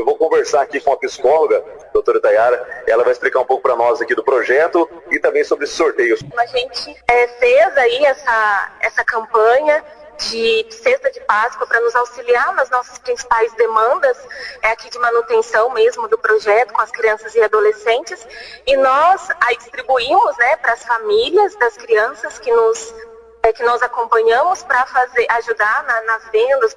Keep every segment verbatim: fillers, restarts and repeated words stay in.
Eu vou conversar aqui com a psicóloga, doutora Itaiara. Ela vai explicar um pouco para nós aqui do projeto e também sobre esses sorteios. A gente é, fez aí essa, essa campanha de cesta de Páscoa para nos auxiliar nas nossas principais demandas, é aqui de manutenção mesmo do projeto com as crianças e adolescentes, e nós aí distribuímos, né, para as famílias das crianças que nos é, que nós acompanhamos para fazer ajudar na, nas vendas,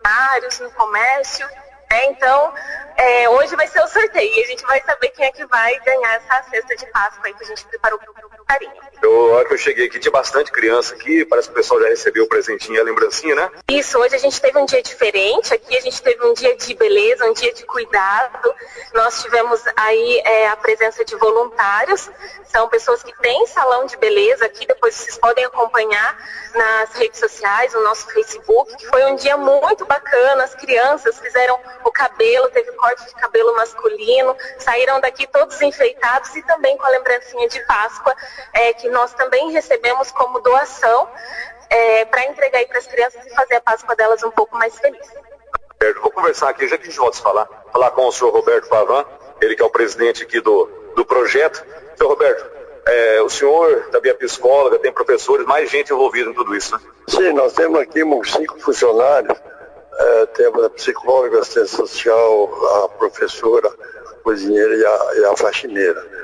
no comércio, né? Então é, hoje vai ser o sorteio e a gente vai saber quem é que vai ganhar essa cesta de Páscoa aí que a gente preparou com carinho. Eu, a hora que eu cheguei aqui, tinha bastante criança aqui, parece que o pessoal já recebeu o presentinho e a lembrancinha, né? Isso, hoje a gente teve um dia diferente, aqui a gente teve um dia de beleza, um dia de cuidado. Nós tivemos aí é, a presença de voluntários, são pessoas que têm salão de beleza aqui, depois vocês podem acompanhar nas redes sociais, no nosso Facebook, que foi um dia muito bacana, as crianças fizeram o cabelo, teve corte de cabelo masculino, saíram daqui todos enfeitados e também com a lembrancinha de Páscoa, é, que nós também recebemos como doação é, para entregar aí para as crianças e fazer a Páscoa delas um pouco mais feliz. Roberto, vou conversar aqui, já que a gente volta a falar, falar com o senhor Roberto Pavan, ele que é o presidente aqui do, do projeto. Senhor Roberto, é, o senhor também é psicóloga, tem professores, mais gente envolvida em tudo isso, né? Sim, nós temos aqui uns cinco funcionários, é, temos a psicóloga, a assistente social, a professora, a cozinheira e a, e a faxineira.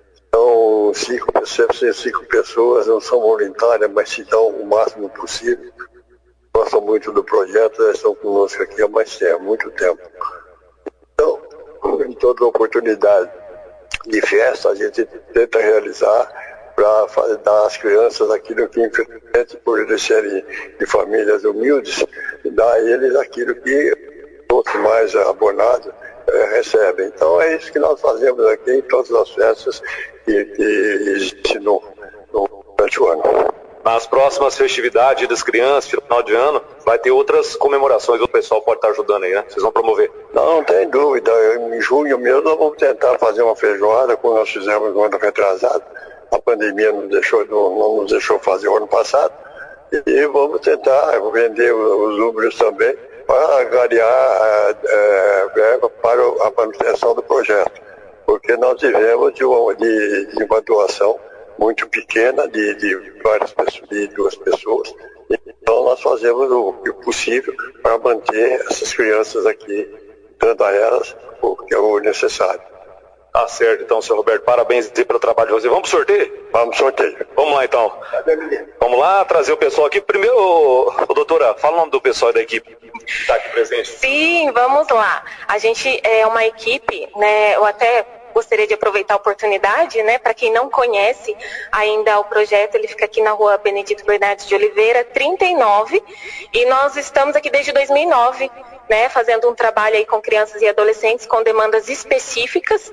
Então, cinco pessoas, cinco pessoas não são voluntárias, mas se dão o máximo possível. Gostam muito do projeto, elas estão conosco aqui há mais tempo, há muito tempo. Então, em toda oportunidade de festa, a gente tenta realizar para dar às crianças aquilo que, infelizmente, por eles serem de famílias humildes, dar a eles aquilo que outros mais abonados é, recebem. Então, é isso que nós fazemos aqui em todas as festas que, que existem no, no, durante o ano. Nas próximas festividades das crianças, final de ano, vai ter outras comemorações, o pessoal pode estar ajudando aí, né? Vocês vão promover? Não, não tem dúvida. Em junho mesmo nós vamos tentar fazer uma feijoada, como nós fizemos no ano retrasado. A pandemia não, deixou, não, não nos deixou fazer o ano passado. E vamos tentar vender os números também para angariar é, verba para a manutenção do projeto. Porque nós vivemos de uma, de, de uma doação muito pequena de, de várias pessoas, de duas pessoas. Então nós fazemos o possível para manter essas crianças aqui, dando a elas o que é o necessário. Tá certo, então, senhor Roberto, parabéns pelo trabalho de vocês. Vamos pro sorteio? Vamos pro sorteio. Vamos lá, então. Vamos lá, trazer o pessoal aqui. Primeiro, ô, ô, doutora, fala o nome do pessoal da equipe que está aqui presente. Sim, vamos lá. A gente é uma equipe, né, eu até gostaria de aproveitar a oportunidade, né, para quem não conhece ainda o projeto, ele fica aqui na rua Benedito Bernardes de Oliveira, trinta e nove, e nós estamos aqui desde dois mil e nove, né, fazendo um trabalho aí com crianças e adolescentes com demandas específicas.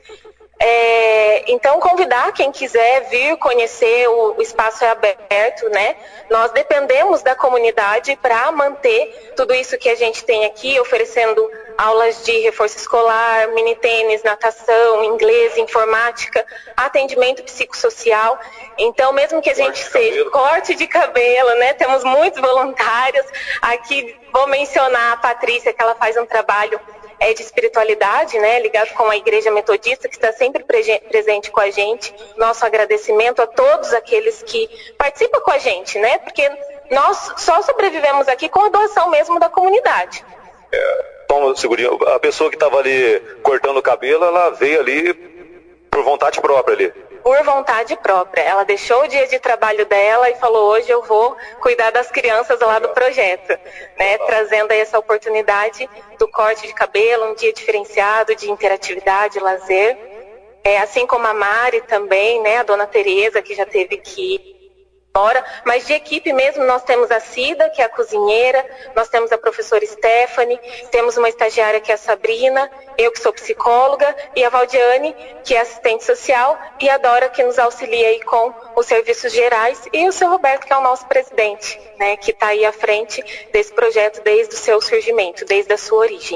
É, então convidar quem quiser vir conhecer, o, o espaço é aberto, né? Nós dependemos da comunidade para manter tudo isso que a gente tem aqui, oferecendo aulas de reforço escolar, mini tênis, natação, inglês, informática, atendimento psicossocial. Então, mesmo que a gente seja corte de cabelo, né? Temos muitos voluntários. Aqui vou mencionar a Patrícia, que ela faz um trabalho é, de espiritualidade, né? Ligado com a Igreja Metodista, que está sempre pre- presente com a gente. Nosso agradecimento a todos aqueles que participam com a gente, né? Porque nós só sobrevivemos aqui com a doação mesmo da comunidade. É. Então, segurinho, a pessoa que estava ali cortando o cabelo, ela veio ali por vontade própria ali. Por vontade própria. Ela deixou o dia de trabalho dela e falou, hoje eu vou cuidar das crianças lá do projeto, né? Trazendo aí essa oportunidade do corte de cabelo, um dia diferenciado de interatividade, lazer. É, assim como a Mari também, né? A dona Tereza, que já teve que mas de equipe mesmo nós temos a Cida, que é a cozinheira, nós temos a professora Stephanie, temos uma estagiária que é a Sabrina, eu que sou psicóloga, e a Valdiane, que é assistente social, e a Dora, que nos auxilia aí com os serviços gerais, e o seu Roberto, que é o nosso presidente, né, que está aí à frente desse projeto desde o seu surgimento, desde a sua origem.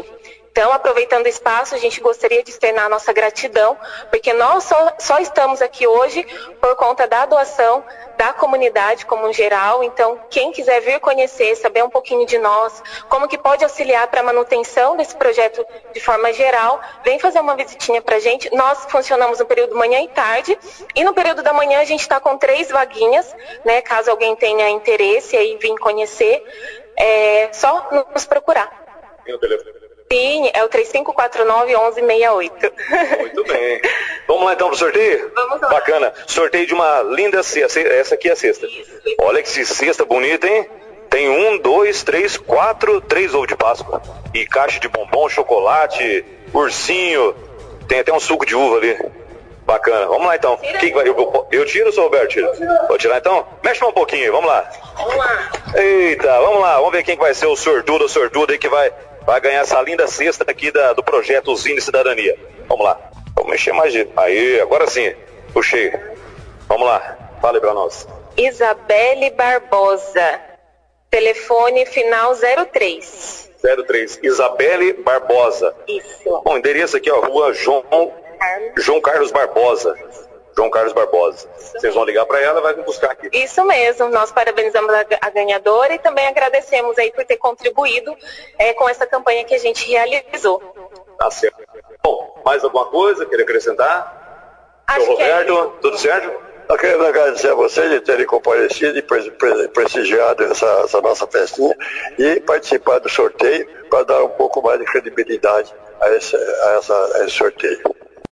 Então, aproveitando o espaço, a gente gostaria de externar a nossa gratidão, porque nós só, só estamos aqui hoje por conta da doação da comunidade como um geral. Então, quem quiser vir conhecer, saber um pouquinho de nós, como que pode auxiliar para a manutenção desse projeto de forma geral, vem fazer uma visitinha para a gente. Nós funcionamos no período manhã e tarde, e no período da manhã a gente está com três vaguinhas, né? Caso alguém tenha interesse aí vir conhecer, é só nos procurar. Tem o telefone? Sim, é o três cinco quatro nove, onze sessenta e oito. Muito bem. Vamos lá então pro sorteio? Vamos lá. Bacana. Sorteio de uma linda cesta. Essa aqui é a cesta. Isso, isso. Olha que cesta bonita, hein? Tem um, dois, três, quatro, três ovos de Páscoa. E caixa de bombom, chocolate, ursinho. Tem até um suco de uva ali. Bacana. Vamos lá então. Quem vai? Eu, eu tiro ou sou o Roberto? Tiro? Vou tirar então? Mexe um pouquinho, vamos lá. Vamos lá. Eita, vamos lá. Vamos ver quem vai ser o sortudo ou sortuda aí que vai... Vai ganhar essa linda cesta aqui da, do projeto Usina e Cidadania. Vamos lá. Vamos mexer mais de... Aí, agora sim. Puxei. Vamos lá. Fale pra nós. Isabelle Barbosa. Telefone final zero três. zero três. Isabelle Barbosa. Isso. Bom, endereço aqui, ó. Rua João, João Carlos Barbosa. João Carlos Barbosa. Vocês vão ligar para ela e vai me buscar aqui. Isso mesmo, nós parabenizamos a, a ganhadora e também agradecemos aí por ter contribuído é, com essa campanha que a gente realizou. Tá certo. Bom, mais alguma coisa? Queria acrescentar? Acho Seu Roberto, que é tudo certo? Eu quero agradecer a vocês de terem comparecido e prestigiado essa, essa nossa festinha e participar do sorteio para dar um pouco mais de credibilidade a esse, a essa, a esse sorteio.